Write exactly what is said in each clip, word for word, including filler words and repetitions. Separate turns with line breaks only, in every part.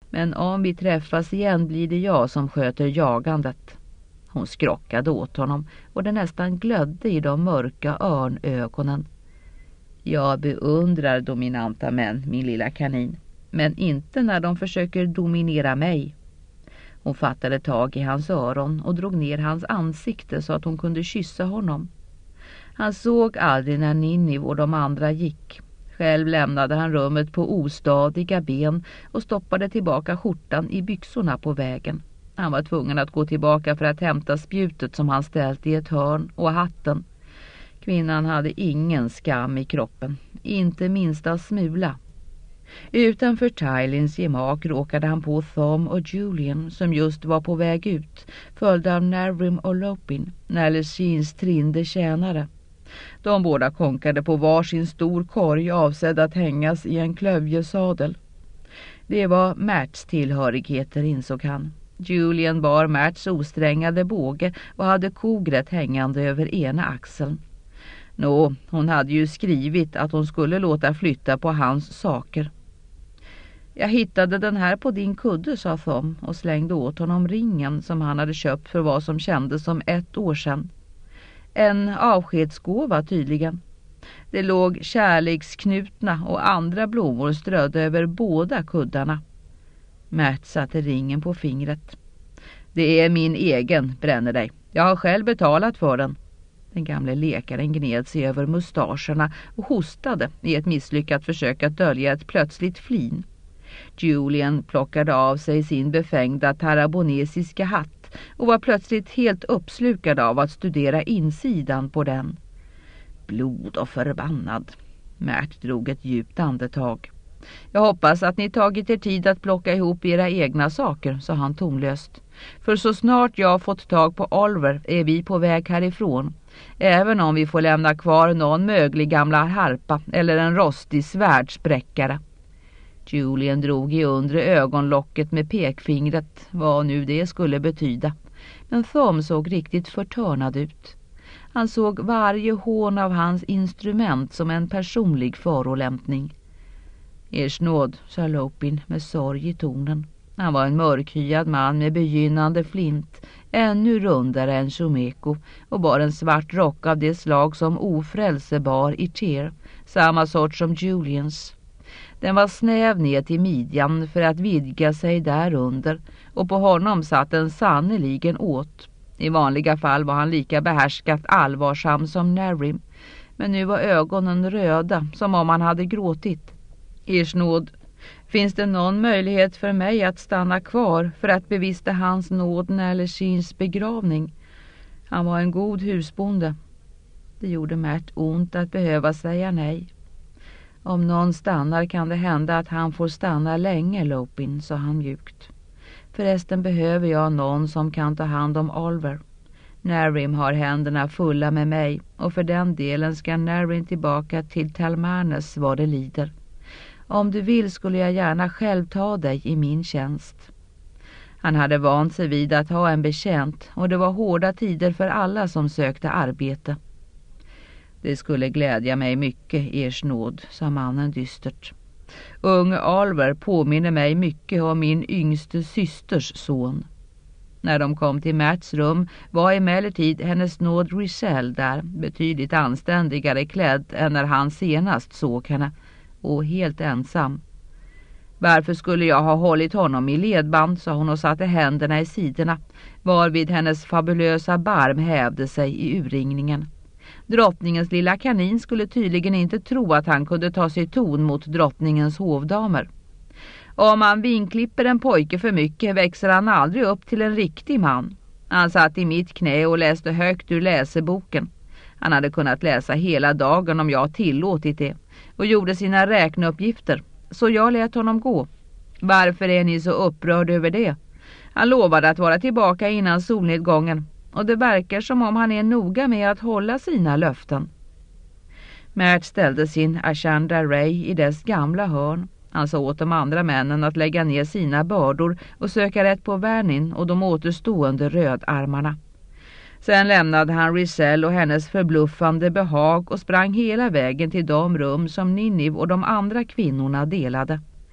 Men om vi träffas igen blir det jag som sköter jagandet. Hon skrockade åt honom och det nästan glödde i de mörka örnögonen. Jag beundrar dominanta män, min lilla kanin. Men inte när de försöker dominera mig. Hon fattade tag i hans öron och drog ner hans ansikte så att hon kunde kyssa honom. Han såg aldrig när Ninniv och de andra gick. Själv lämnade han rummet på ostadiga ben och stoppade tillbaka skjortan i byxorna på vägen. Han var tvungen att gå tillbaka för att hämta spjutet som han ställt i ett hörn och hatten. Kvinnan hade ingen skam i kroppen, inte minsta smula. Utanför Tylins gemak råkade han på Thom och Julian som just var på väg ut, följda av Navrim och Lopin, Naleshins trinde tjänare. De båda konkade på varsin stor korg avsedd att hängas i en klövjesadel. Det var Märts tillhörigheter, insåg han. Julian bar Märts osträngade båge och hade kogret hängande över ena axeln. Nå, hon hade ju skrivit att hon skulle låta flytta på hans saker. Jag hittade den här på din kudde, sa Thom och slängde åt honom ringen som han hade köpt för vad som kändes som ett år sedan. En avskedsgåva tydligen. Det låg kärleksknutna och andra blommor strödda över båda kuddarna. Märt satte ringen på fingret. Det är min egen, bränner dig. Jag har själv betalat för den. Den gamle läkaren gned sig över mustascherna och hostade i ett misslyckat försök att dölja ett plötsligt flin. Julian plockade av sig sin befängda tarabonesiska hatt och var plötsligt helt uppslukad av att studera insidan på den. Blod och förbannad. Märt drog ett djupt andetag. Jag hoppas att ni tagit er tid att plocka ihop era egna saker, sa han tonlöst. För så snart jag har fått tag på Oliver är vi på väg härifrån. Även om vi får lämna kvar någon möglig gamla harpa eller en rostig svärdspräckare. Julian drog i undre ögonlocket med pekfingret, vad nu det skulle betyda. Men Thom såg riktigt förtörnad ut. Han såg varje hån av hans instrument som en personlig förolämpning. Ers nåd, sa Lopin med sorg i tonen. Han var en mörkhyad man med begynnande flint, ännu rundare än Shomeko och bar en svart rock av det slag som ofrälse bar i Tyr, samma sort som Julians. Den var snäv ner till midjan för att vidga sig därunder och på honom satt den sannoliken åt. I vanliga fall var han lika behärskat allvarsam som Navrim, men nu var ögonen röda som om han hade gråtit. Ers nåd, finns det någon möjlighet för mig att stanna kvar för att bevista hans nåd Naleshins begravning? Han var en god husbonde. Det gjorde Märt ont att behöva säga nej. Om någon stannar kan det hända att han får stanna länge, Lopin, sa han mjukt. Förresten behöver jag någon som kan ta hand om Oliver. Navrim har händerna fulla med mig och för den delen ska Navrim tillbaka till Talmanes vad det lider. Om du vill skulle jag gärna själv ta dig i min tjänst. Han hade vant sig vid att ha en betjänt och det var hårda tider för alla som sökte arbete. Det skulle glädja mig mycket, ers nåd, sa mannen dystert. Unge Oliver påminner mig mycket om min yngste systers son. När de kom till Märts rum var emellertid hennes nåd Richelle där, betydligt anständigare klädd än när han senast såg henne, och helt ensam. Varför skulle jag ha hållit honom i ledband, sa hon och satte händerna i sidorna, varvid hennes fabulösa barm hävde sig i urringningen. Drottningens lilla kanin skulle tydligen inte tro att han kunde ta sig ton mot drottningens hovdamer. Om man vinklipper en pojke för mycket växer han aldrig upp till en riktig man. Han satt i mitt knä och läste högt ur läseboken. Han hade kunnat läsa hela dagen om jag tillåtit det och gjorde sina räkneuppgifter, så jag lät honom gå. Varför är ni så upprörd över det? Han lovade att vara tillbaka innan solnedgången och det verkar som om han är noga med att hålla sina löften. Märt ställde sin Ashanda Ray i dess gamla hörn. Han sa åt de andra männen att lägga ner sina bördor och söka rätt på Värnin och de återstående rödarmarna. Sen lämnade han Richelle och hennes förbluffande behag och sprang hela vägen till de rum som Ninniv och de andra kvinnorna delade.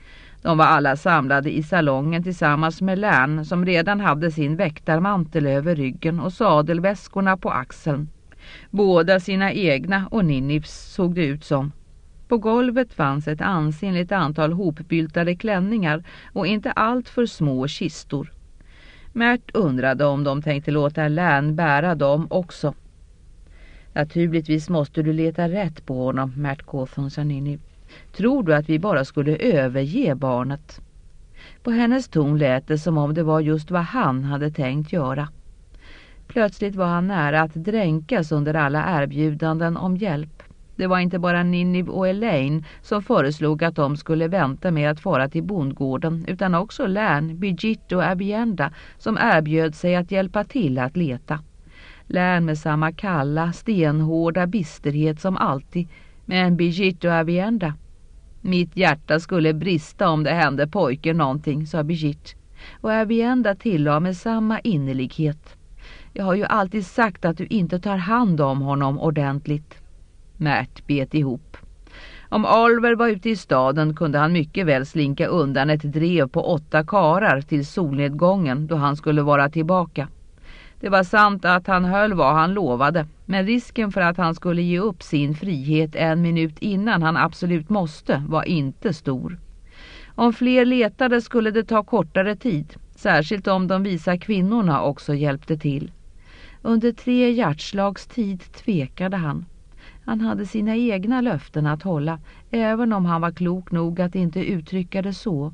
De var alla samlade i salongen tillsammans med Lärn, som redan hade sin väktarmantel över ryggen och sadelväskorna på axeln. Båda sina egna och Ninivs såg det ut som. På golvet fanns ett ansenligt antal hopbyltade klänningar och inte allt för små kistor. Mert undrade om de tänkte låta Lärn bära dem också. Naturligtvis måste du leta rätt på honom, Mert Cawthon, sa Niniv. Tror du att vi bara skulle överge barnet? På hennes ton lät det som om det var just vad han hade tänkt göra. Plötsligt var han nära att dränkas under alla erbjudanden om hjälp. Det var inte bara Niniv och Elaine som föreslog att de skulle vänta med att fara till bondgården, utan också Lärn, Birgitte och Abienda som erbjöd sig att hjälpa till att leta. Lärn med samma kalla, stenhårda bisterhet som alltid, men Birgitte och Abienda. Mitt hjärta skulle brista om det hände pojken någonting, sa Birgitte. Och Abienda tillade med samma innerlighet. Jag har ju alltid sagt att du inte tar hand om honom ordentligt. Mert bet ihop. Om Oliver var ute i staden kunde han mycket väl slinka undan ett drev på åtta karar till solnedgången då han skulle vara tillbaka. Det var sant att han höll vad han lovade, men risken för att han skulle ge upp sin frihet en minut innan han absolut måste var inte stor. Om fler letade skulle det ta kortare tid, särskilt om de visa kvinnorna också hjälpte till. Under tre hjärtslags tid tvekade han. Han hade sina egna löften att hålla, även om han var klok nog att inte uttrycka det så.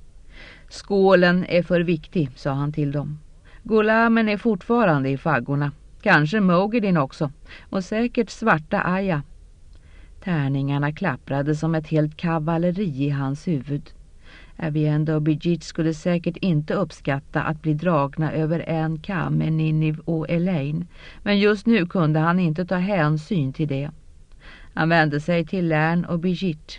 Skålen är för viktig, sa han till dem. Golamen är fortfarande i faggorna. Kanske Mogedin också. Och säkert svarta Aja. Tärningarna klapprade som ett helt kavalleri i hans huvud. Abienda och Birgitte skulle säkert inte uppskatta att bli dragna över en kam med Niniv och Elaine. Men just nu kunde han inte ta hänsyn till det. Han vände sig till Lärn och Birgitte.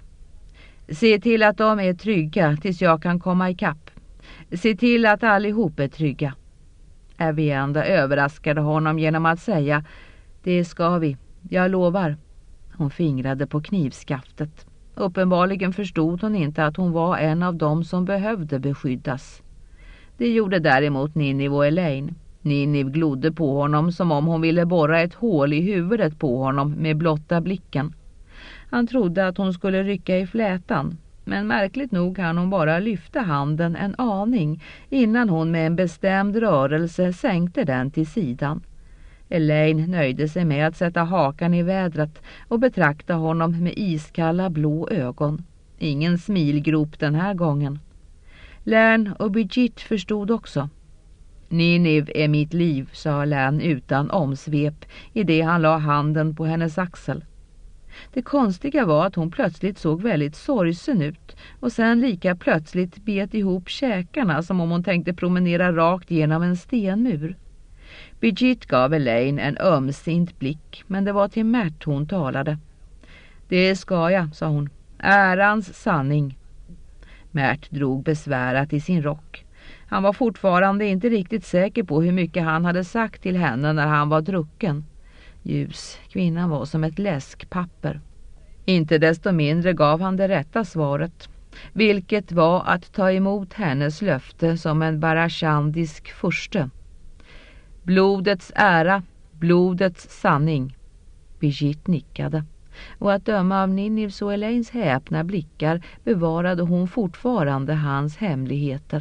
Se till att de är trygga tills jag kan komma ikapp. Se till att allihop är trygga. Abienda överraskade honom genom att säga, det ska vi, jag lovar. Hon fingrade på knivskaftet. Uppenbarligen förstod hon inte att hon var en av dem som behövde beskyddas. Det gjorde däremot Niniv och Elaine. Niniv glodde på honom som om hon ville borra ett hål i huvudet på honom med blotta blicken. Han trodde att hon skulle rycka i flätan. Men märkligt nog hann hon bara lyfta handen en aning innan hon med en bestämd rörelse sänkte den till sidan. Elaine nöjde sig med att sätta hakan i vädret och betrakta honom med iskalla blå ögon. Ingen smilgrop den här gången. Lärn och Birgitte förstod också. Niniv är mitt liv, sa Lärn utan omsvep i det han la handen på hennes axel. Det konstiga var att hon plötsligt såg väldigt sorgsen ut och sen lika plötsligt bet ihop käkarna som om hon tänkte promenera rakt genom en stenmur. Birgitte gav Elaine en ömsint blick, men det var till Mert hon talade. Det ska jag, sa hon. Ärans sanning. Mert drog besvärat i sin rock. Han var fortfarande inte riktigt säker på hur mycket han hade sagt till henne när han var drucken. Ljus, kvinnan var som ett läskpapper. Inte desto mindre gav han det rätta svaret, vilket var att ta emot hennes löfte som en barashandisk furste. Blodets ära, blodets sanning. Birgitte nickade. Och att döma av Ninivs och Elaines häpna blickar bevarade hon fortfarande hans hemligheter.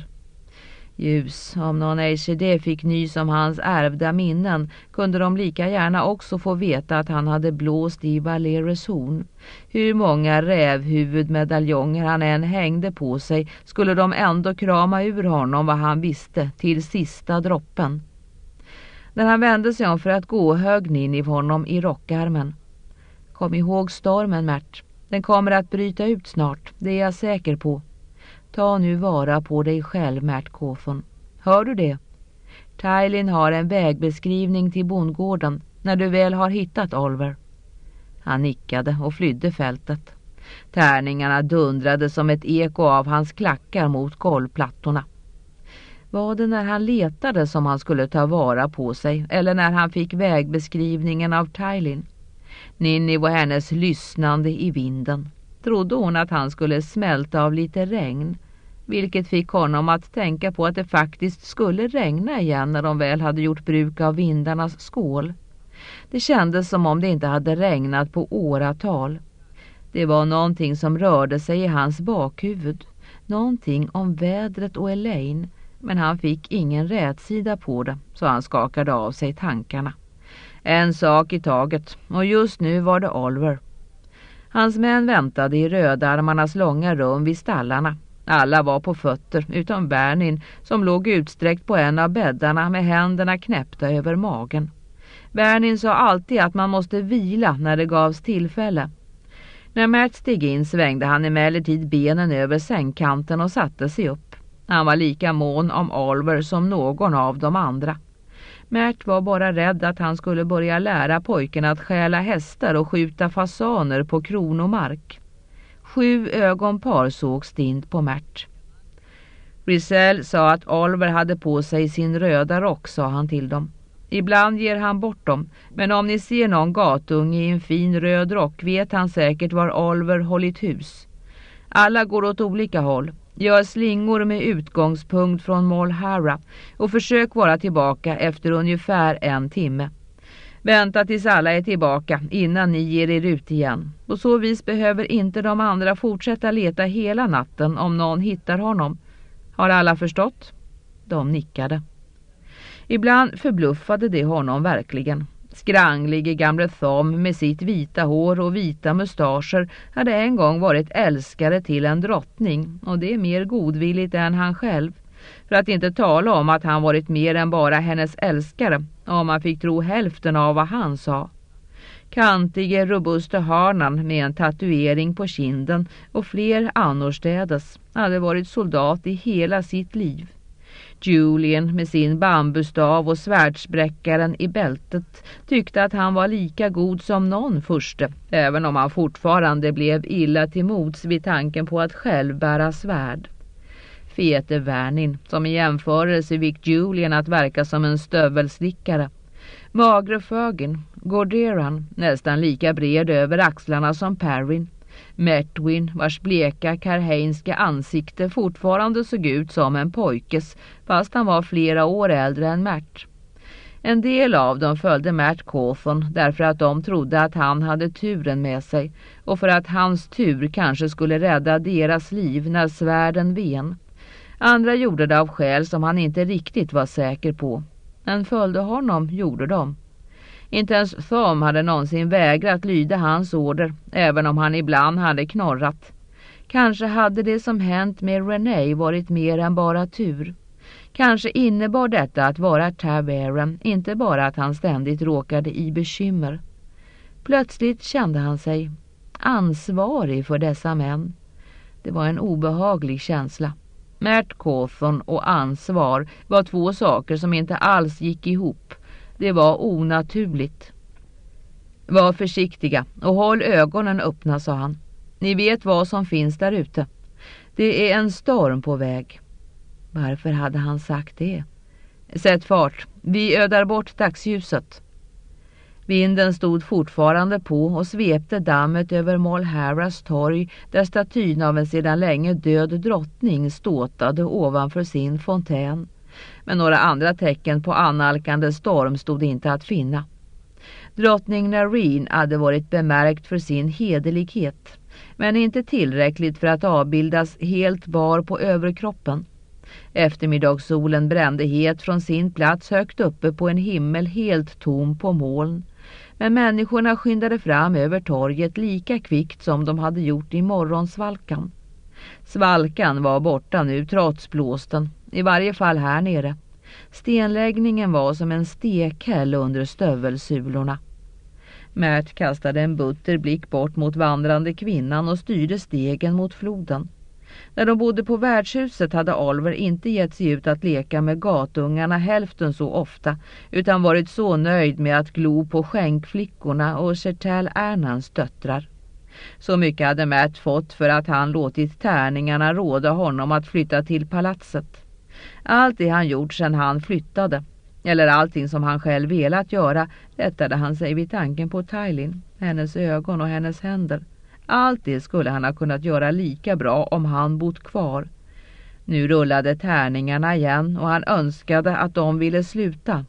Ljus, om någon A C D fick nys om hans ärvda minnen kunde de lika gärna också få veta att han hade blåst i Valeres horn. Hur många rävhuvudmedaljonger han än hängde på sig skulle de ändå krama ur honom vad han visste till sista droppen. När han vände sig om för att gå högg Niniv honom i rockarmen. Kom ihåg stormen, Mert. Den kommer att bryta ut snart, det är jag säker på. Ta nu vara på dig själv, Mert Cawthon. Hör du det? Tylin har en vägbeskrivning till bondgården när du väl har hittat Oliver. Han nickade och flydde fältet. Tärningarna dundrade som ett eko av hans klackar mot golvplattorna. Var det när han letade som han skulle ta vara på sig eller när han fick vägbeskrivningen av Tylin? Niniv och hennes lyssnande i vinden. Trodde hon att han skulle smälta av lite regn? vilket fick honom att tänka på att det faktiskt skulle regna igen när de väl hade gjort bruk av vindarnas skål. Det kändes som om det inte hade regnat på åratal. Det var någonting som rörde sig i hans bakhuvud, någonting om vädret och Elaine, men han fick ingen rätsida på det, så han skakade av sig tankarna. En sak i taget, och just nu var det Oliver. Hans män väntade i rödarmarnas långa rum vid stallarna. Alla var på fötter, utom Bernin som låg utsträckt på en av bäddarna med händerna knäppta över magen. Bernin sa alltid att man måste vila när det gavs tillfälle. När Mert steg in svängde han emellertid benen över sängkanten och satte sig upp. Han var lika mån om Oliver som någon av de andra. Mert var bara rädd att han skulle börja lära pojken att stjäla hästar och skjuta fasaner på kronomark. Sju ögonpar såg stint på Mert. Rizal sa att Oliver hade på sig sin röda rock, sa han till dem. Ibland ger han bort dem, men om ni ser någon gatunge i en fin röd rock vet han säkert var Oliver hållit hus. Alla går åt olika håll. Gör slingor med utgångspunkt från Molhara och försök vara tillbaka efter ungefär en timme. Vänta tills alla är tillbaka innan ni ger er ut igen. På så vis behöver inte de andra fortsätta leta hela natten om någon hittar honom. Har alla förstått? De nickade. Ibland förbluffade det honom verkligen. Skranglige gamle Thom med sitt vita hår och vita mustascher hade en gång varit älskare till en drottning, och det är mer godvilligt än han själv. För att inte tala om att han varit mer än bara hennes älskare, om man fick tro hälften av vad han sa. Kantige, robusta Harnan med en tatuering på kinden och fler annorstädes hade varit soldat i hela sitt liv. Julian med sin bambustav och svärdsbräckaren i bältet tyckte att han var lika god som någon förste, även om han fortfarande blev illa till mods vid tanken på att själv bära svärd. Fete Vernin, som i jämförelse fick Julian att verka som en stövelslickare. Magre Fögin, Gorderan, nästan lika bred över axlarna som Perrin. Mertwin, vars bleka karheinska ansikte fortfarande såg ut som en pojkes, fast han var flera år äldre än Mert. En del av dem följde Mert Cawthon därför att de trodde att han hade turen med sig och för att hans tur kanske skulle rädda deras liv när svärden ven. Andra gjorde det av skäl som han inte riktigt var säker på. Men följde honom gjorde de. Inte ens Thom hade någonsin vägrat lyda hans order, även om han ibland hade knorrat. Kanske hade det som hänt med René varit mer än bara tur. Kanske innebar detta att vara Tab Aram inte bara att han ständigt råkade i bekymmer. Plötsligt kände han sig ansvarig för dessa män. Det var en obehaglig känsla. Mert Cawthon och ansvar var två saker som inte alls gick ihop. Det var onaturligt. Var försiktiga och håll ögonen öppna, sa han. Ni vet vad som finns där ute. Det är en storm på väg. Varför hade han sagt det? Sätt fart. Vi ödar bort dagsljuset. Vinden stod fortfarande på och svepte dammet över Molharas torg där statyn av en sedan länge död drottning ståtade ovanför sin fontän. Men några andra tecken på annalkande storm stod inte att finna. Drottning Nareen hade varit bemärkt för sin hederlighet, men inte tillräckligt för att avbildas helt bar på överkroppen. Eftermiddagssolen brände het från sin plats högt uppe på en himmel helt tom på moln. Men människorna skyndade fram över torget lika kvickt som de hade gjort i morgonsvalkan. Svalkan var borta nu trots blåsten, i varje fall här nere. Stenläggningen var som en stekhäll under stövelsulorna. Mert kastade en butter blick bort mot vandrande kvinnan och styrde stegen mot floden. När de bodde på värdshuset hade Oliver inte gett sig ut att leka med gatungarna hälften så ofta, utan varit så nöjd med att glo på skänkflickorna och Chertal Ernans döttrar. Så mycket hade Mert fått för att han låtit tärningarna råda honom att flytta till palatset. Allt det han gjort sedan han flyttade, eller allting som han själv velat göra, lättade han sig vid tanken på Tywin, hennes ögon och hennes händer. Allt det skulle han ha kunnat göra lika bra om han bott kvar. Nu rullade tärningarna igen och han önskade att de ville sluta.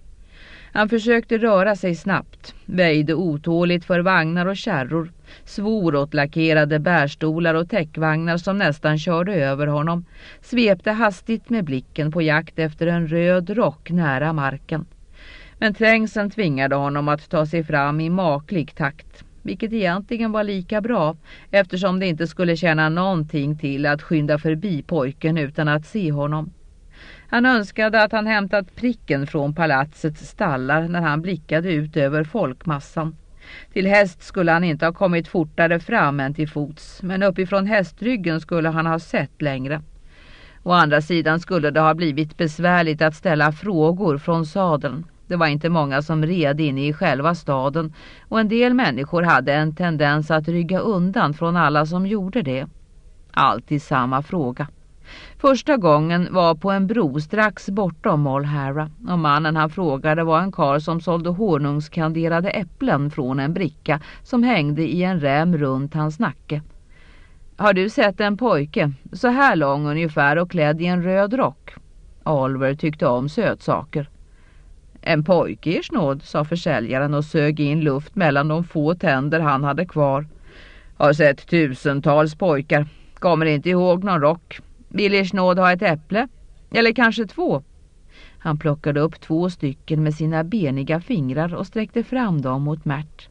Han försökte röra sig snabbt, väjde otåligt för vagnar och kärror, svor åt lackerade bärstolar och täckvagnar som nästan körde över honom, svepte hastigt med blicken på jakt efter en röd rock nära marken. Men trängseln tvingade honom att ta sig fram i maklig takt, vilket egentligen var lika bra eftersom det inte skulle känna någonting till att skynda förbi pojken utan att se honom. Han önskade att han hämtat pricken från palatsets stallar när han blickade ut över folkmassan. Till häst skulle han inte ha kommit fortare fram än till fots, men uppifrån hästryggen skulle han ha sett längre. Å andra sidan skulle det ha blivit besvärligt att ställa frågor från sadeln. Det var inte många som red inne i själva staden och en del människor hade en tendens att rygga undan från alla som gjorde det. Alltid samma fråga. Första gången var på en bro strax bortom Olhara och mannen han frågade var en karl som sålde honungskanderade äpplen från en bricka som hängde i en rem runt hans nacke. Har du sett en pojke, så här lång ungefär och klädd i en röd rock? Oliver tyckte om sötsaker. En pojke i snåd, sa försäljaren och sög in luft mellan de få tänder han hade kvar. Har sett tusentals pojkar, kommer inte ihåg någon rock. Vill er snåd ha ett äpple? Eller kanske två? Han plockade upp två stycken med sina beniga fingrar och sträckte fram dem mot Märt.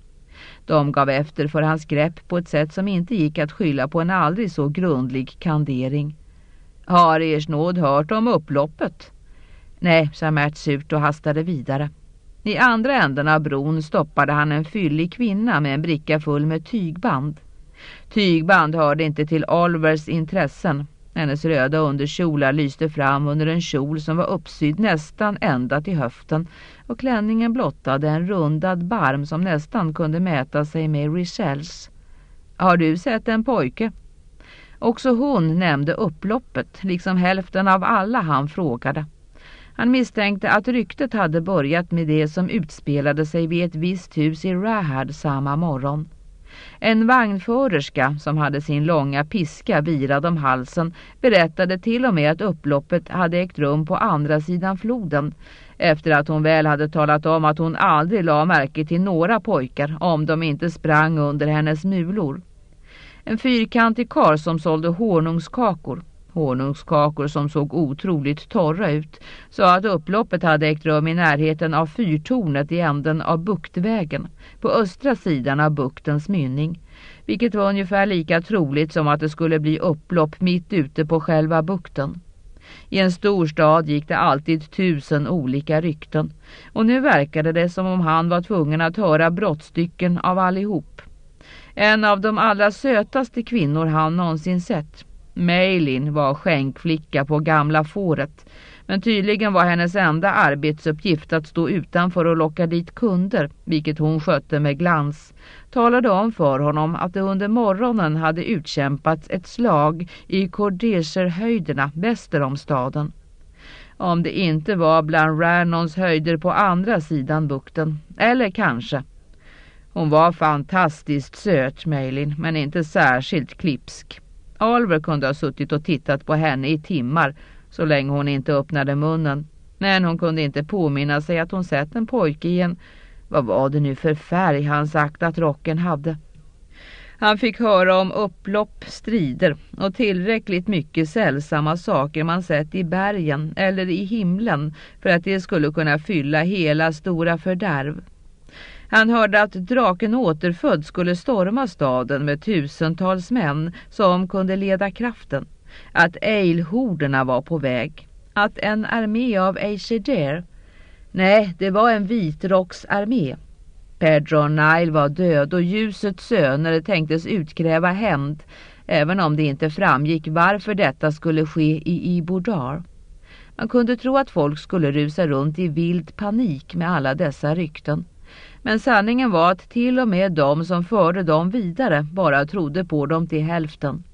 De gav efter för hans grepp på ett sätt som inte gick att skylla på en aldrig så grundlig kandering. Har er snåd hört om upploppet? Nej, sa Märt surt och hastade vidare. I andra änden av bron stoppade han en fyllig kvinna med en bricka full med tygband. Tygband hörde inte till Olivers intressen. Hennes röda underkjolar lyste fram under en kjol som var uppsydd nästan ända till höften och klänningen blottade en rundad barm som nästan kunde mäta sig med Richels. Har du sett en pojke? Också hon nämnde upploppet, liksom hälften av alla han frågade. Han misstänkte att ryktet hade börjat med det som utspelade sig vid ett visst hus i Rahad samma morgon. En vagnförerska som hade sin långa piska virad om halsen berättade till och med att upploppet hade ägt rum på andra sidan floden efter att hon väl hade talat om att hon aldrig la märke till några pojkar om de inte sprang under hennes mulor. En fyrkantig karl som sålde honungskakor, honungskakor som såg otroligt torra ut, sa att upploppet hade ägt rum i närheten av fyrtornet i änden av buktvägen, på östra sidan av buktens mynning, vilket var ungefär lika troligt som att det skulle bli upplopp mitt ute på själva bukten. I en stor stad gick det alltid tusen olika rykten, och nu verkade det som om han var tvungen att höra brottstycken av allihop. En av de allra sötaste kvinnor han någonsin sett, Maylin, var skänkflicka på gamla fåret, men tydligen var hennes enda arbetsuppgift att stå utanför och locka dit kunder, vilket hon skötte med glans. Talade om för honom att det under morgonen hade utkämpats ett slag i Cordeserhöjderna väster om staden. Om det inte var bland Rannons höjder på andra sidan bukten, eller kanske. Hon var fantastiskt söt, Maylin, men inte särskilt klipsk. Oliver kunde ha suttit och tittat på henne i timmar så länge hon inte öppnade munnen. Men hon kunde inte påminna sig att hon sett en pojke i en... Vad var det nu för färg han sagt att rocken hade? Han fick höra om upplopp, strider och tillräckligt mycket sällsamma saker man sett i bergen eller i himlen för att det skulle kunna fylla hela stora fördärv. Han hörde att draken återfödd skulle storma staden med tusentals män som kunde leda kraften. Att eilhorderna var på väg. Att en armé av Aesir. Nej, det var en vitrocksarmé. Pedro Nile var död och ljusets söner tänktes utkräva hämnd, även om det inte framgick varför detta skulle ske i Ibodar. Man kunde tro att folk skulle rusa runt i vild panik med alla dessa rykten. Men sanningen var att till och med de som förde dem vidare bara trodde på dem till hälften.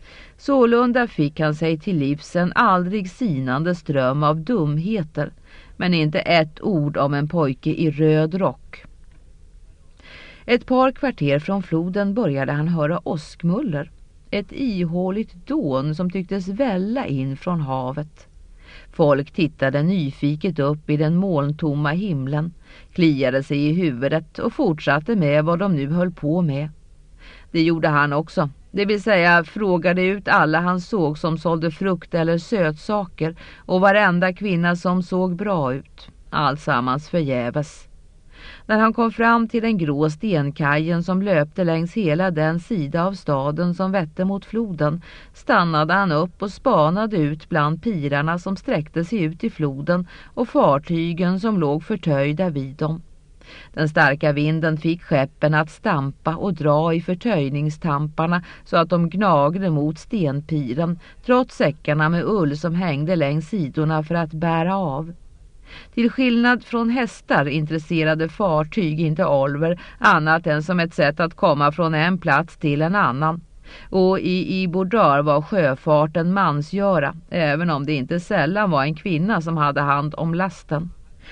Sålunda fick han sig till livs en aldrig sinande ström av dumheter, men inte ett ord om en pojke i röd rock. Ett par kvarter från floden började han höra åskmuller. ett ihåligt dån som tycktes välla in från havet. Folk tittade nyfiket upp i den molntomma himlen, kliade sig i huvudet och fortsatte med vad de nu höll på med. Det gjorde han också, det vill säga frågade ut alla han såg som sålde frukt eller sötsaker och varenda kvinna som såg bra ut. Allsammans förgäves. När han kom fram till den grå stenkajen som löpte längs hela den sida av staden som vette mot floden, stannade han upp och spanade ut bland pirarna som sträckte sig ut i floden och fartygen som låg förtöjda vid dem. Den starka vinden fick skeppen att stampa och dra i förtöjningstamparna så att de gnagde mot stenpiren, trots säckarna med ull som hängde längs sidorna för att bära av. Till skillnad från hästar intresserade fartyg inte Oliver annat än som ett sätt att komma från en plats till en annan. Och i Ibordar var sjöfarten mansgöra, även om det inte sällan var en kvinna som hade hand om lasten.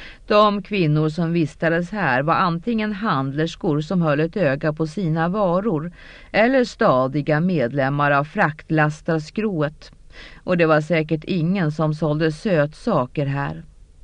De kvinnor som vistades här var antingen handlerskor som höll ett öga på sina varor eller stadiga medlemmar av fraktlastarskrået. Och det var säkert ingen som sålde sötsaker här.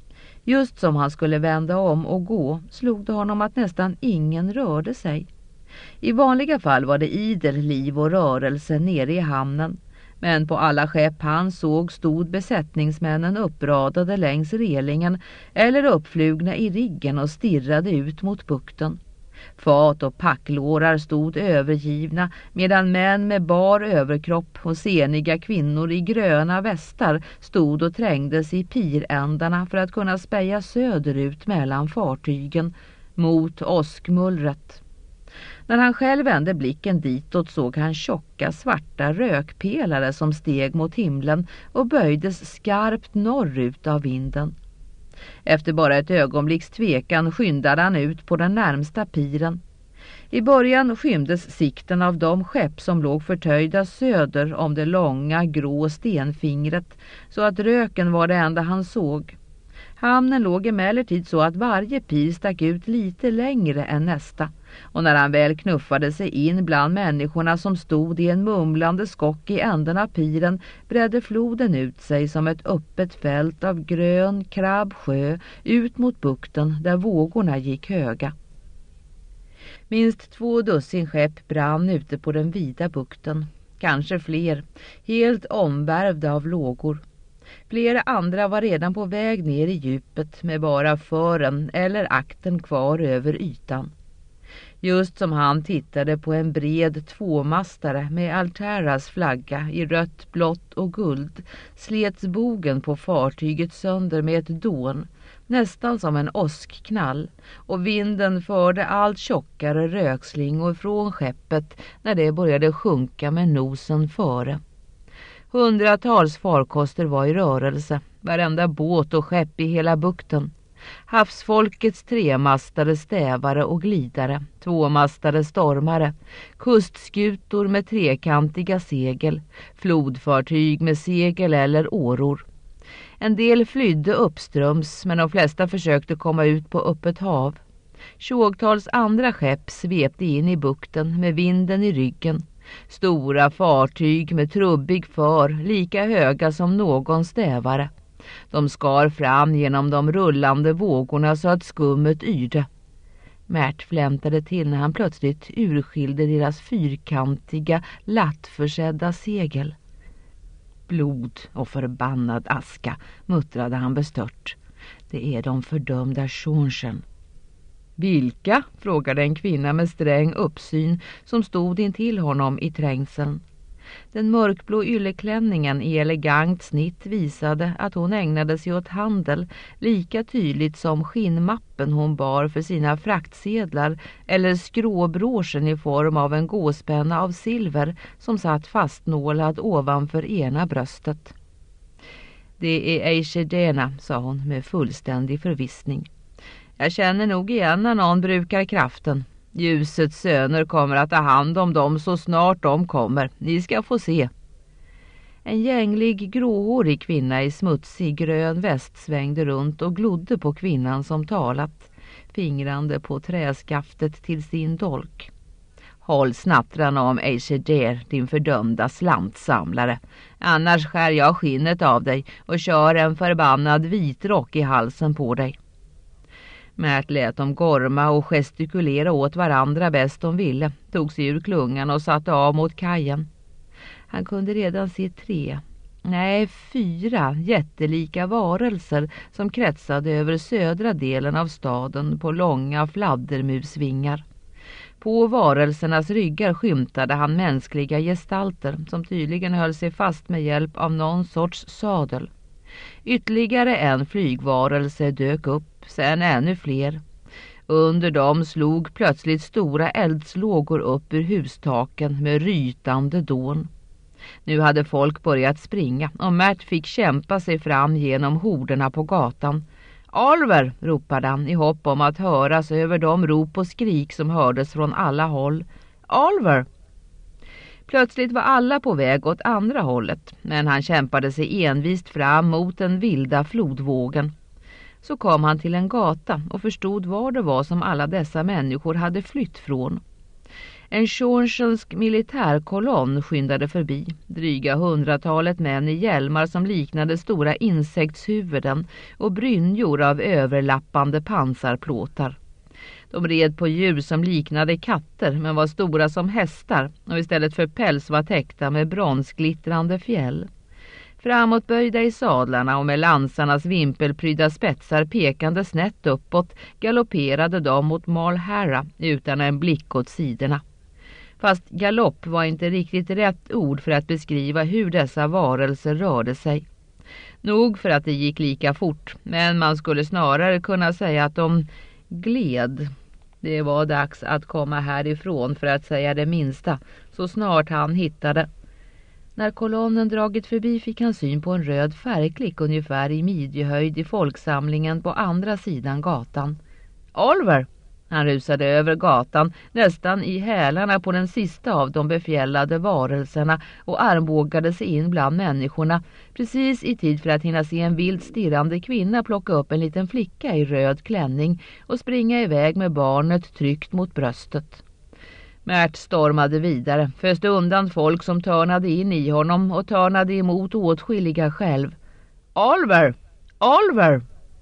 Just som han skulle vända om och gå slog det honom att nästan ingen rörde sig. I vanliga fall var det idel liv och rörelse nere i hamnen. Men på alla skepp han såg stod besättningsmännen uppradade längs relingen eller uppflugna i riggen och stirrade ut mot bukten. Fat och packlårar stod övergivna medan män med bar överkropp och seniga kvinnor i gröna västar stod och trängdes i pirändarna för att kunna speja söderut mellan fartygen mot åskmullret. När han själv vände blicken ditåt såg han tjocka svarta rökpelare som steg mot himlen och böjdes skarpt norrut av vinden. Efter bara ett ögonblicks tvekan skyndade han ut på den närmsta piren. I början skymdes sikten av de skepp som låg förtöjda söder om det långa grå stenfingret så att röken var det enda han såg. Hamnen låg emellertid så att varje pir stack ut lite längre än nästa. Och när han väl knuffade sig in bland människorna som stod i en mumlande skock i änden av piren bredde floden ut sig som ett öppet fält av grön krabbsjö ut mot bukten där vågorna gick höga. Minst två dussin skepp brann ute på den vida bukten, kanske fler, helt omvärvda av lågor. Flera andra var redan på väg ner i djupet med bara fören eller akten kvar över ytan. Just som han tittade på en bred tvåmastare med Alteras flagga i rött, blått och guld slets bogen på fartyget sönder med ett dån, nästan som en åskknall, och vinden förde allt tjockare rökslingor från skeppet när det började sjunka med nosen före. Hundratals farkoster var i rörelse, varenda båt och skepp i hela bukten. Havsfolkets tremastade stävare och glidare, tvåmastade stormare, kustskutor med trekantiga segel, flodfartyg med segel eller åror. En del flydde uppströms men de flesta försökte komma ut på öppet hav. Tjogtals andra skepp svepte in i bukten med vinden i ryggen. Stora fartyg med trubbig för, lika höga som någon stävare. De skar fram genom de rullande vågorna så att skummet yrde. Märt flämtade till när han plötsligt urskilde deras fyrkantiga, lattförsedda segel. Blod och förbannad aska, muttrade han bestört. Det är de fördömda Schornchen. Vilka? Frågade en kvinna med sträng uppsyn som stod intill honom i trängseln. Den mörkblå ylleklänningen i elegant snitt visade att hon ägnade sig åt handel lika tydligt som skinnmappen hon bar för sina fraktsedlar eller skråbråsen i form av en gåspenna av silver som satt fastnålad ovanför ena bröstet. Det är Eishedena, sa hon med fullständig förvissning. Jag känner nog igen när någon brukar kraften. Ljusets söner kommer att ta hand om dem så snart de kommer. Ni ska få se. En gänglig gråhårig kvinna i smutsig grön väst svängde runt och glodde på kvinnan som talat, fingrande på träskaftet till sin dolk. Håll snattrarna om Eiseger, din fördömda slantsamlare. Annars skär jag skinnet av dig och kör en förbannad vitrock i halsen på dig. Märt lät dem gorma och gestikulera åt varandra bäst de ville, tog sig ur klungan och satte av mot kajen. Han kunde redan se tre, nej fyra jättelika varelser som kretsade över södra delen av staden på långa fladdermusvingar. På varelsernas ryggar skymtade han mänskliga gestalter som tydligen höll sig fast med hjälp av någon sorts sadel. Ytterligare en flygvarelse dök upp, sen ännu fler. Under dem slog plötsligt stora eldslågor upp ur hustaken med rytande dån. Nu hade folk börjat springa och Märt fick kämpa sig fram genom horderna på gatan. Oliver, ropade han i hopp om att höras över de rop och skrik som hördes från alla håll. Oliver! Plötsligt var alla på väg åt andra hållet, men han kämpade sig envist fram mot den vilda flodvågen. Så kom han till en gata och förstod var det var som alla dessa människor hade flytt från. En tjornsk militärkolonn skyndade förbi, dryga hundratalet män i hjälmar som liknade stora insektshuvuden och brynjor av överlappande pansarplåtar. De red på djur som liknade katter men var stora som hästar och istället för päls var täckta med bronsglittrande fjäll. Framåtböjda i sadlarna och med lansarnas vimpelprydda spetsar pekande snett uppåt galopperade de mot Malhara utan en blick åt sidorna. Fast galopp var inte riktigt rätt ord för att beskriva hur dessa varelser rörde sig. Nog för att det gick lika fort, men man skulle snarare kunna säga att de gled. Det var dags att komma härifrån för att säga det minsta, så snart han hittade. När kolonnen dragit förbi fick han syn på en röd färgklick ungefär i midjehöjd i folksamlingen på andra sidan gatan. Oliver! Han rusade över gatan, nästan i hälarna på den sista av de befjällade varelserna och armbågade sig in bland människorna, precis i tid för att hinna se en vilt stirrande kvinna plocka upp en liten flicka i röd klänning och springa iväg med barnet tryckt mot bröstet. Märt stormade vidare, föste undan folk som törnade in i honom och törnade emot åtskilliga själv. Oliver! Oliver!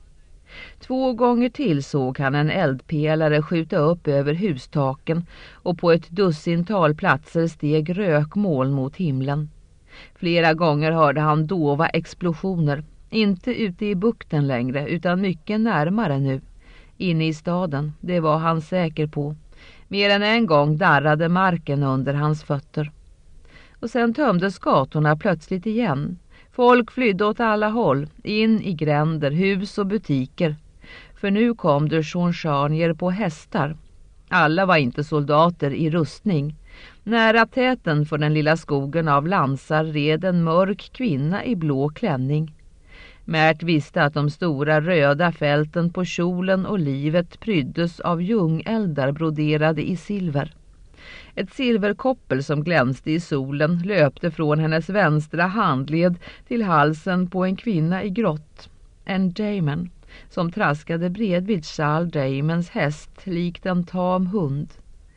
Två gånger till såg han en eldpelare skjuta upp över hustaken och på ett dussintal platser steg rökmoln mot himlen. Flera gånger hörde han dova explosioner, inte ute i bukten längre utan mycket närmare nu. Inne i staden, det var han säker på. Mer än en gång darrade marken under hans fötter. Och sen tömdes gatorna plötsligt igen. Folk flydde åt alla håll, in i gränder, hus och butiker. För nu kom det tjornsanier på hästar. Alla var inte soldater i rustning. Nära täten för den lilla skogen av lansar red en mörk kvinna i blå klänning. Märt visste att de stora röda fälten på kjolen och livet pryddes av ljungeldar broderade i silver. Ett silverkoppel som glänste i solen löpte från hennes vänstra handled till halsen på en kvinna i grått. En Damon som traskade bredvid Charles Damons häst likt en tam hund.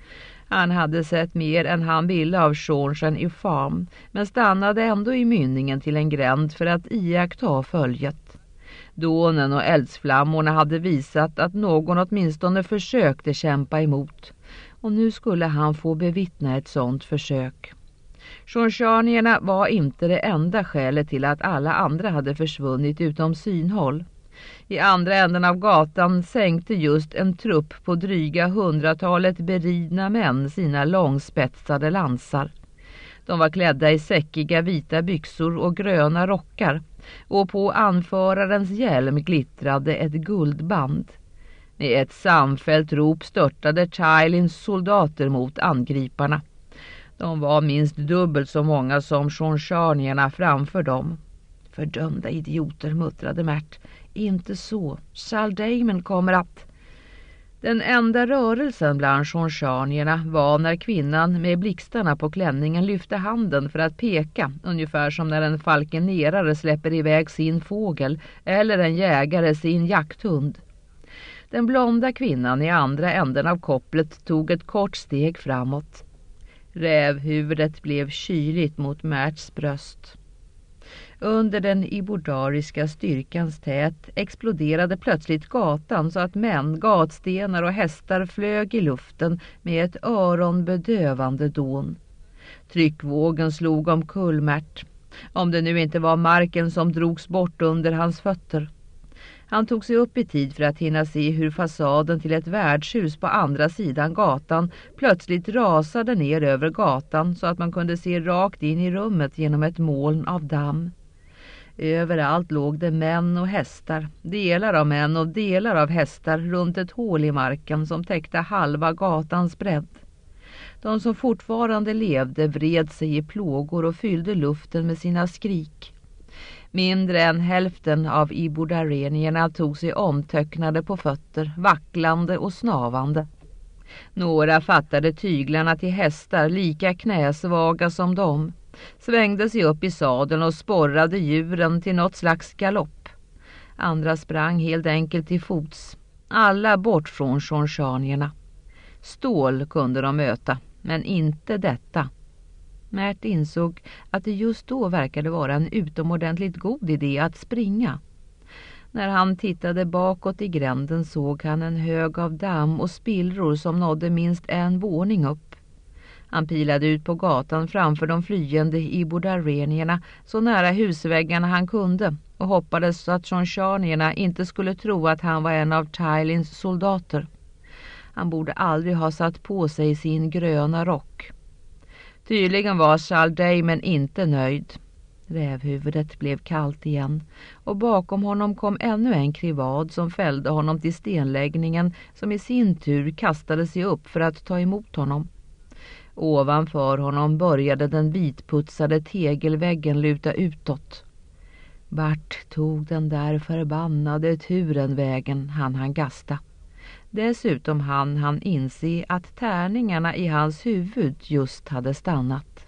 Han hade sett mer än han ville av Tjornsen i farm, men stannade ändå i mynningen till en gränd för att iaktta följet. Dånen och eldsflammorna hade visat att någon åtminstone försökte kämpa emot, och nu skulle han få bevittna ett sådant försök. Tjornsanierna var inte det enda skälet till att alla andra hade försvunnit utom synhåll. I andra änden av gatan sänkte just en trupp på dryga hundratalet beridna män sina långspetsade lansar. De var klädda i säckiga vita byxor och gröna rockar, och på anförarens hjälm glittrade ett guldband. Med ett samfällt rop störtade Chilins soldater mot angriparna. De var minst dubbelt så många som tjornsanierna framför dem. Fördömda idioter, muttrade Märt. Inte så. Charles Damon kommer att... Den enda rörelsen bland tjornsanierna var när kvinnan med blixtarna på klänningen lyfte handen för att peka, ungefär som när en falkenerare släpper iväg sin fågel eller en jägare sin jakthund. Den blonda kvinnan i andra änden av kopplet tog ett kort steg framåt. Rävhuvudet blev kyligt mot Märts bröst. Under den ibordariska styrkans tät exploderade plötsligt gatan så att män, gatstenar och hästar flög i luften med ett öronbedövande dån. Tryckvågen slog omkull Märt, om det nu inte var marken som drogs bort under hans fötter. Han tog sig upp i tid för att hinna se hur fasaden till ett värdshus på andra sidan gatan plötsligt rasade ner över gatan så att man kunde se rakt in i rummet genom ett moln av damm. Överallt låg det män och hästar, delar av män och delar av hästar runt ett hål i marken som täckte halva gatans bredd. De som fortfarande levde vred sig i plågor och fyllde luften med sina skrik. Mindre än hälften av ibordarenierna tog sig omtöcknade på fötter, vacklande och snavande. Några fattade tyglarna till hästar lika knäsvaga som de, svängde sig upp i sadeln och sporrade djuren till något slags galopp. Andra sprang helt enkelt till fots, alla bort från shornshanierna. Stål kunde de möta, men inte detta. Märt insåg att det just då verkade vara en utomordentligt god idé att springa. När han tittade bakåt i gränden såg han en hög av damm och spillror som nådde minst en våning upp. Han pilade ut på gatan framför de flyende ibordarenierna så nära husväggarna han kunde och hoppades så att shornshanierna inte skulle tro att han var en av Tylins soldater. Han borde aldrig ha satt på sig sin gröna rock. Tydligen var Chaldayman inte nöjd. Rävhuvudet blev kallt igen och bakom honom kom ännu en krivad som fällde honom till stenläggningen som i sin tur kastade sig upp för att ta emot honom. Ovanför honom började den vitputsade tegelväggen luta utåt. Vart tog den där förbannade turen vägen, han han gasta. Dessutom hann han inse att tärningarna i hans huvud just hade stannat.